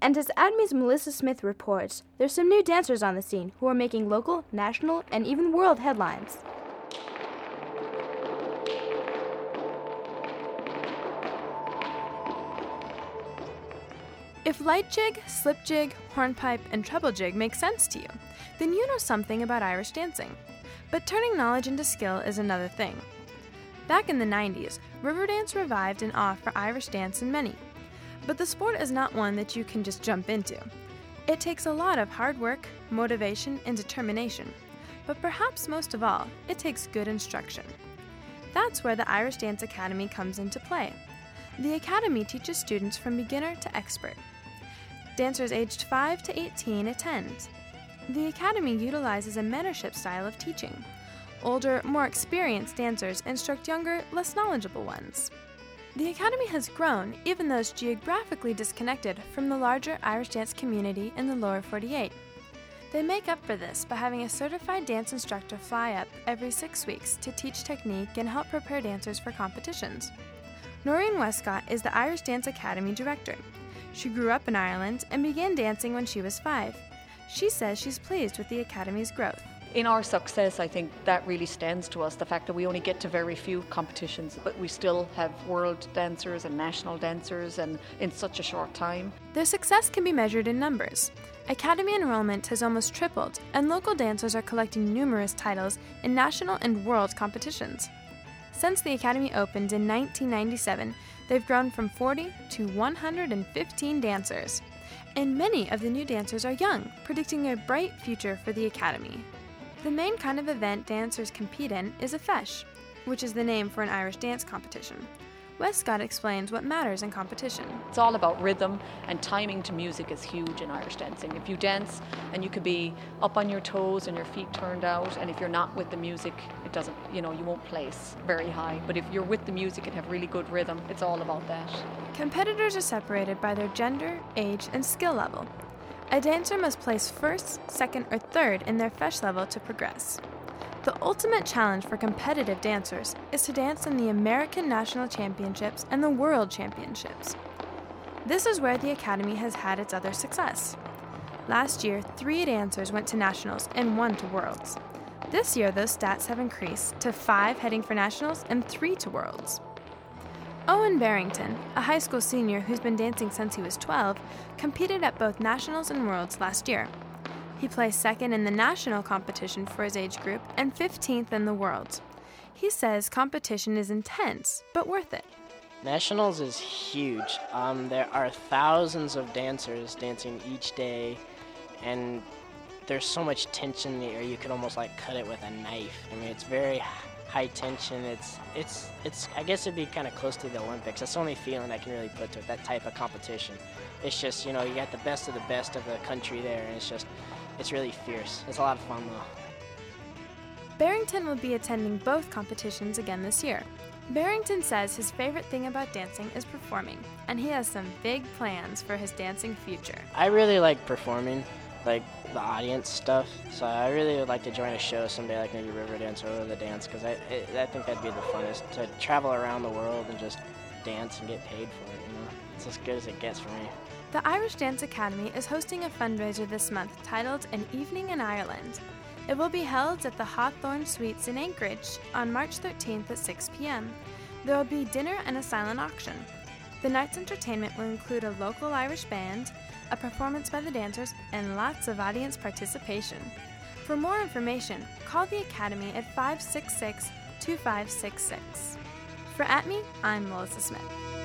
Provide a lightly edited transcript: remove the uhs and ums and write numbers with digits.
And as ADME's Melissa Smith reports, there's some new dancers on the scene who are making local, national, and even world headlines. If light jig, slip jig, hornpipe, and treble jig make sense to you, then you know something about Irish dancing. But turning knowledge into skill is another thing. Back in the 90s, Riverdance revived an awe for Irish dance in many. But the sport is not one that you can just jump into. It takes a lot of hard work, motivation, and determination. But perhaps most of all, it takes good instruction. That's where the Irish Dance Academy comes into play. The Academy teaches students from beginner to expert. Dancers aged 5 to 18 attend. The Academy utilizes a mentorship style of teaching. Older, more experienced dancers instruct younger, less knowledgeable ones. The Academy has grown, even though it's geographically disconnected from the larger Irish dance community in the lower 48. They make up for this by having a certified dance instructor fly up every 6 weeks to teach technique and help prepare dancers for competitions. Noreen Westcott is the Irish Dance Academy director. She grew up in Ireland and began dancing when she was 5. She says she's pleased with the Academy's growth. In our success, I think that really stands to us, the fact that we only get to very few competitions, but we still have world dancers and national dancers, and in such a short time. Their success can be measured in numbers. Academy enrollment has almost tripled, and local dancers are collecting numerous titles in national and world competitions. Since the Academy opened in 1997, they've grown from 40 to 115 dancers. And many of the new dancers are young, predicting a bright future for the Academy. The main kind of event dancers compete in is a feis, which is the name for an Irish dance competition. Westcott explains what matters in competition. It's all about rhythm, and timing to music is huge in Irish dancing. If you dance and you could be up on your toes and your feet turned out, and if you're not with the music, it doesn't, you won't place very high. But if you're with the music and have really good rhythm, it's all about that. Competitors are separated by their gender, age, and skill level. A dancer must place first, second, or third in their feis level to progress. The ultimate challenge for competitive dancers is to dance in the American National Championships and the World Championships. This is where the Academy has had its other success. Last year, 3 dancers went to nationals and 1 to worlds. This year, those stats have increased to 5 heading for nationals and 3 to worlds. Owen Barrington, a high school senior who's been dancing since he was 12, competed at both nationals and worlds last year. He placed second in the national competition for his age group and 15th in the worlds. He says competition is intense, but worth it. Nationals is huge. There are thousands of dancers dancing each day, and there's so much tension in the air you could almost cut it with a knife. I mean, it's very high tension. It's I guess it'd be kind of close to the Olympics. That's the only feeling I can really put to it, that type of competition. It's just, you got the best of the country there, and it's really fierce. It's a lot of fun though. Barrington will be attending both competitions again this year. Barrington says his favorite thing about dancing is performing, and he has some big plans for his dancing future. I really like performing, the audience stuff, so I really would like to join a show someday, maybe Riverdance or The Dance, because I think that'd be the funnest, to travel around the world and just dance and get paid for it, It's as good as it gets for me. The Irish Dance Academy is hosting a fundraiser this month titled An Evening in Ireland. It will be held at the Hawthorne Suites in Anchorage on March 13th at 6 p.m. There will be dinner and a silent auction. The night's entertainment will include a local Irish band, a performance by the dancers, and lots of audience participation. For more information, call the Academy at 566-2566. For ATME, I'm Melissa Smith.